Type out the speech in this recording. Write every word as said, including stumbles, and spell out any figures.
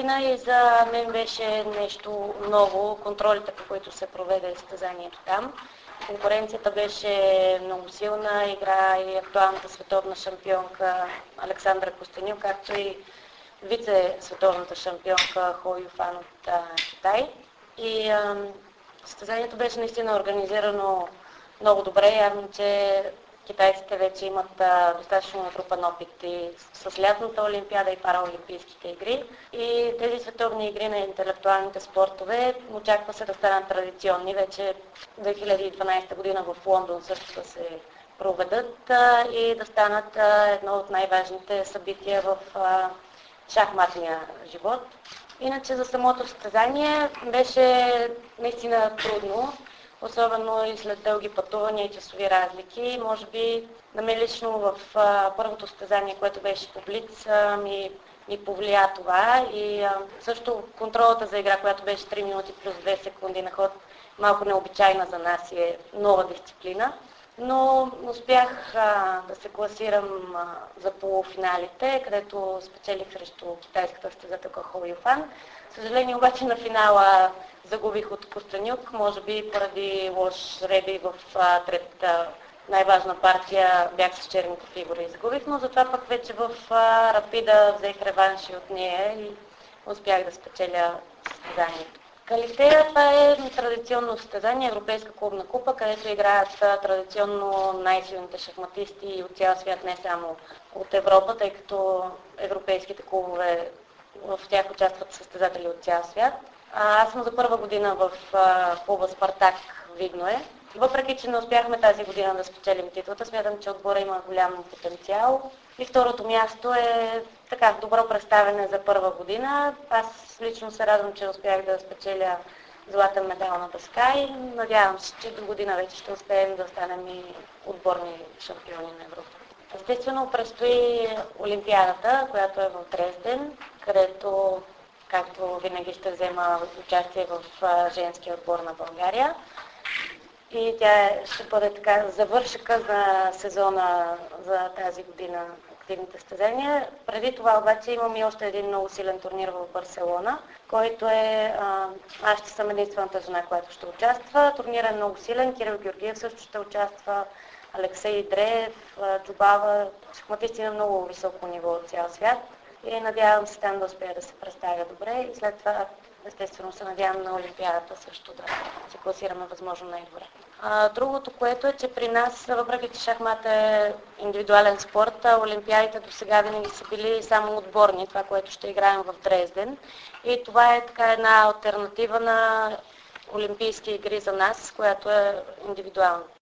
наистина и за мен беше нещо ново, контролите, по които се проведе състезанието там. Конкуренцията беше много силна, игра и актуалната световна шампионка Александра Костенюк, както и вице-световната шампионка Хо Юфан от а, Китай. И а, състезанието беше наистина организирано много добре. Явно, че китайците вече имат а, достатъчно натрупан опит и с лятната олимпиада и параолимпийските игри. И тези световни игри на интелектуалните спортове очаква се да станат традиционни. Вече две хиляди и дванадесета година в Лондон също да се проведат а, и да станат а, едно от най-важните събития в а, шахматния живот. Иначе за самото състезание беше наистина трудно, особено и след дълги пътувания и часови разлики. Може би на мен лично в а, първото състезание, което беше по Блиц, а, ми, ми повлия това и а, също контролата за игра, която беше три минути плюс две секунди на ход, малко необичайна за нас и е нова дисциплина. Но успях а, да се класирам а, за полуфиналите, където спечелих срещу китайската състезателка Хо Юфан. Съжаление обаче на финала загубих от Костенюк, може би поради лош ребий в а, третата най-важна партия бях с черните фигури и загубих, но затова пък вече в а, Рапида взех реванши от нея и успях да спечеля състезанието. Калифея, това е традиционно състезание, Европейска клубна купа, където играят традиционно най-силните шахматисти от цял свят, не само от Европа, тъй като европейските клубове в тях участват състезатели от цял свят. А, аз съм за първа година в а, клуба Спартак Видное. Въпреки че не успяхме тази година да спечелим титлата, смятам, че отбора има голям потенциал. И второто място е така добро представяне за първа година. Аз лично се радвам, че успях да спечеля златен медал на дъска и надявам се, че до година вече ще успеем да станем и отборни шампиони на Европа. Естествено, предстои Олимпиадата, която е в Дрезден, където, както винаги, ще взема участие в женския отбор на България. И тя ще бъде така завършъка за сезона за тази година активните състезания. Преди това обаче имам и още един много силен турнир в Барселона, който е... А, аз ще съм единствената жена, която ще участва. Турнирът е много силен. Кирил Георгиев също ще участва. Алексей Дреев, Джубава, шахматисти на много високо ниво от цял свят. И надявам се там да успея да се представя добре и след това естествено се надявам на Олимпиадата също да се класираме възможно най-добре. А, другото, което е, че при нас, въпреки че шахмата е индивидуален спорт, Олимпиадите до сега винаги са били само отборни, това, което ще играем в Дрезден. И това е така една алтернатива на Олимпийски игри за нас, която е индивидуална.